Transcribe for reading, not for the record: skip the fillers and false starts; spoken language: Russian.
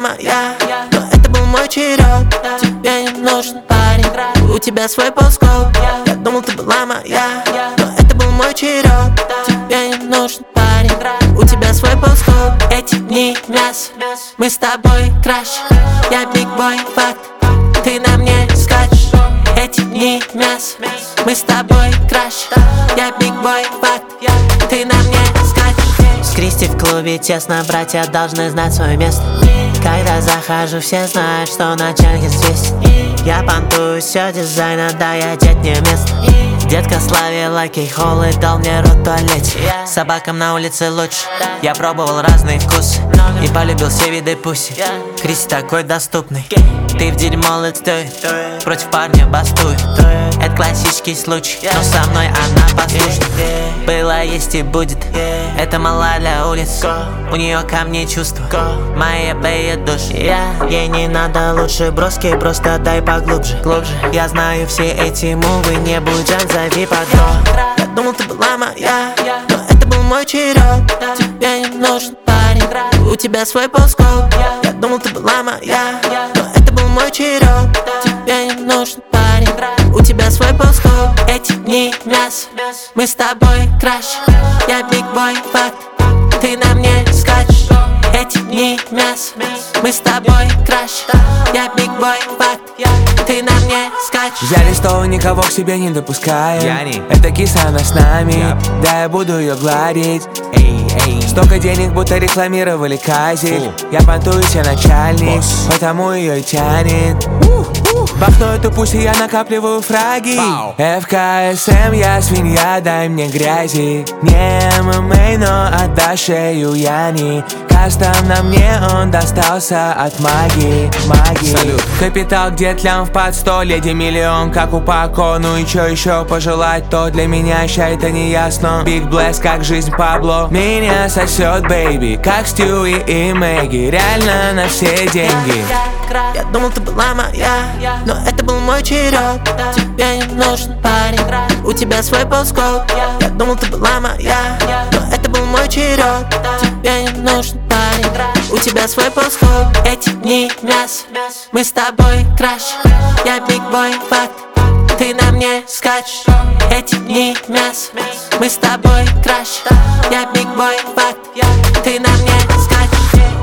моя, но это был мой черед. Тебе не нужен парень, у тебя свой полскоп. Я думал, ты была моя, но это был мой черед. Тебе не нужен парень, у тебя свой полскоп. Эти дни мясо, мы с тобой краш. Я бигбой, факт, ты на мне скачешь. Эти дни мясо, мы с тобой краш. Я бигбой, факт, ты на мне скачешь. С Кристи в клубе тесно, братья должны знать свое место. Когда захожу, все знают, что начальник известен. Я понтую все дизайна, да, я одет не место. Детка словила кейхол и дал мне рот в туалете. Собакам на улице лучше, я пробовал разные вкусы и полюбил все виды пуси. Кристи такой доступный, ты в дерьмо лицой, против парня бастует. Это классический случай, но со мной она послушна. Было, есть и будет, это мала для улиц. У нее ко мне чувства, мои беет душ. Ей не надо лучше броски, просто дай поглубже. Я знаю все эти мувы, не будь жаль, зови подруг. Я думал, ты была моя, но это был мой черед. Тебе не нужен парень, у тебя свой полскоп. Я думал, ты была моя, но это был мой черед. Тебе не нужен парень, у тебя свой полскоп. Эти дни мясо, мы с тобой краш. Я бигбой, факт, ты на мне скачешь. Эти дни мясо, мы с тобой краш. Я бигбой, факт, ты на мне скачешь. Взяли стол, никого к себе не допускаем. Это киса, она с нами, да, я буду ее гладить. Столько денег, будто рекламировали казик. Я понтуюсь, я начальник, потому ее и тянет. Бахну эту пусть, и я накапливаю фраги. ФКСМ, я свинья, дай мне грязи. Не ММА, но отдашь шею Яни. Кастом на мне он достался от магии. Салют. Капитал, где тлям в под 100, леди миллион, как у Пако. Ну и чё еще пожелать, то для меня ща это не ясно. Big Bless, как жизнь Пабло. Меня сосет, бэйби, как Стюи и Мэгги. Реально на все деньги. Я думал, ты была моя, но это был мой черед. Тебе не нужен парень, у тебя свой полскоп. Я думал, ты была моя, но это был мой черед. Тебе не нужен парень, у тебя свой полскоп. Эти дни мясо, мы с тобой краш. Я бигбой, факт, ты на мне скачешь. Эти дни мясо, мы с тобой краш. Я бигбой, факт, ты на мне скачешь.